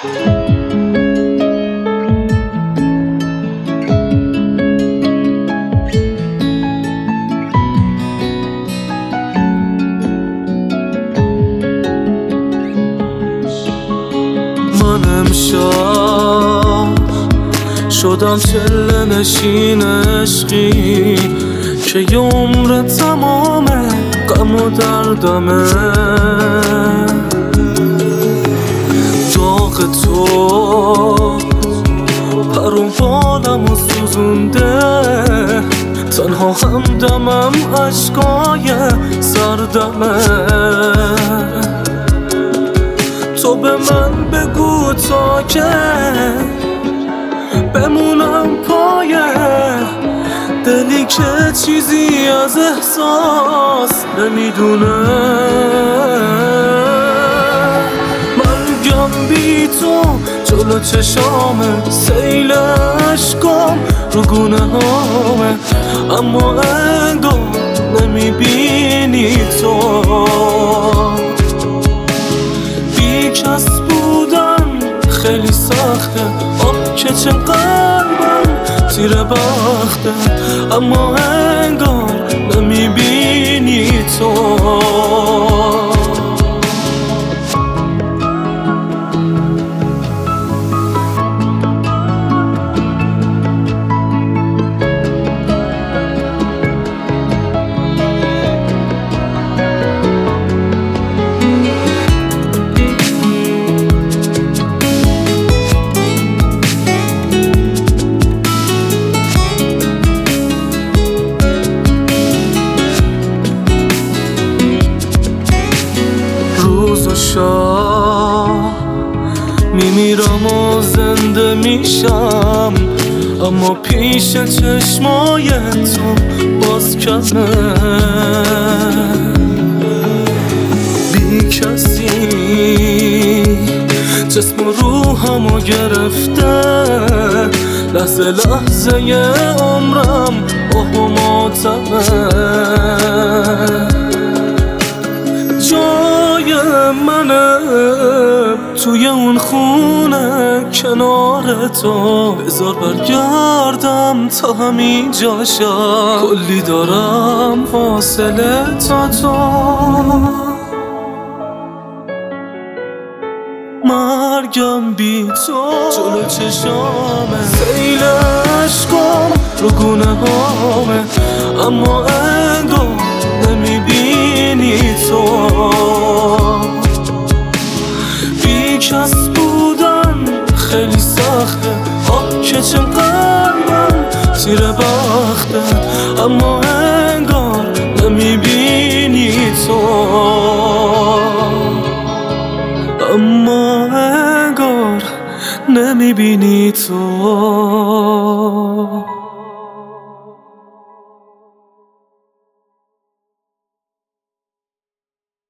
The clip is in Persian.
من امشب شدم چله نشین عشقی که یه عمر تمامه غم و دردمه. داغ تو پر و بالم و سوزونده، تنها همدمم عشقای سردمه. تو به من بگو تا که بمونم پایه دلی که چیزی از احساس نمیدونه. مرگم بی تو جلو چشامه، سیل عشقام رو گونه هامه، اما انگار نمیبینی تو. بی کس بودن خیلی سخته، آب که چه قلبم تیر بخته، اما انگار نمیبینی تو. روز و شب میمیرم و زنده میشم، اما پیش چشمای تو باز کمه. بی کسی جسم و روحمو گرفته، لحظه لحظه عمرم آه و ماتمه. جای منه توی اون خونه کنار تو، بذار برگردم تا همین جاشم، کلی دارم فاصله تا تو. مرگم بی تو جلو چشامه، سیل عشقام رو گونه هامه، اما انگار نمیبینی تو. بی کس بودن خیلی سخته، آب که چه قلبم تیر بخته، اما انگار نمیبینی تو. اما انگار نمیبینی تو.